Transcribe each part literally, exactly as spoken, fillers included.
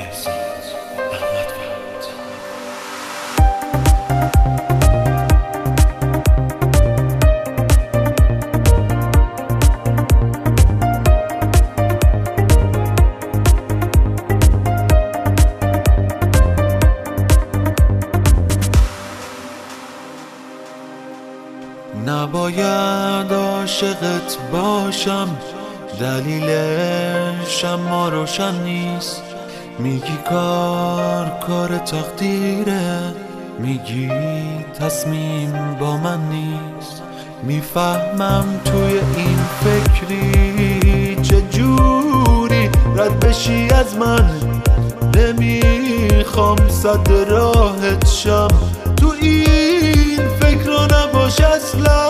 نباید عاشقت باشم، دلیلش اما روشن نیست. میگی کار کار تقدیره، میگی تصمیم با من نیست. میفهمم توی این فکری چجوری رد بشی از من. نمیخوام صد راحت شم، تو این فکر رو نباش اصلا.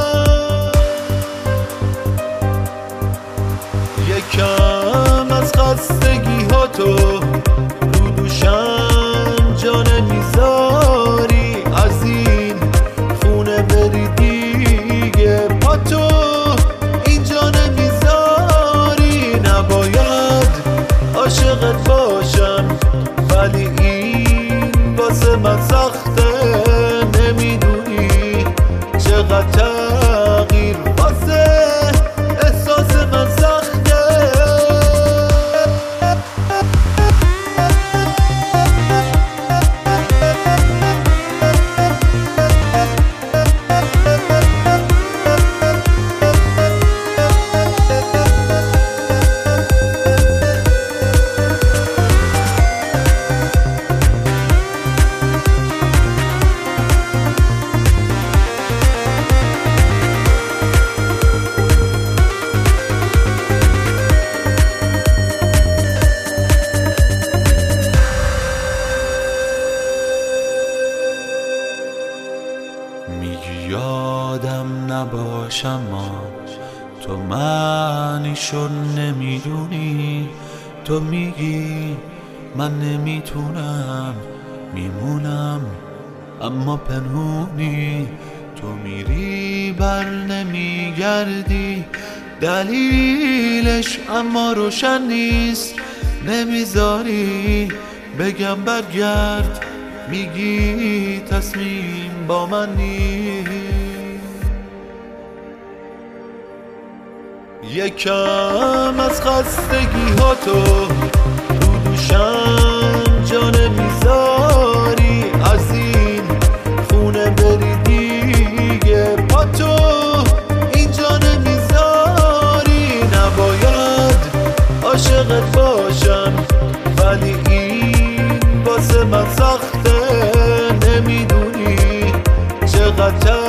یکم از خستگی ها تو رو دوشم جا نمیذاری، از این خونه بری دیگه با تو اینجا نمیذاری. نباید عاشقت باشم ولی این واسه من سخته. نمیدونی چقدر تغییر واسه احساس من سخته. میگی یادم نباشم اما تو معنیشو نمیدونی. تو میگی من نمیتونم میمونم اما پنهونی. تو میری بر نمیگردی، دلیلش اما روشن نیست. نمیذاری بگم برگرد، میگی تصمیم با من نیست. یکم از خستگی ها تو رو دوشم جا نمیذاری، از این خونه بری دیگه با تو اینجا نمیذاری. نباید عاشقت باشم ولی این واسه من سخته. نمیدونی چقدر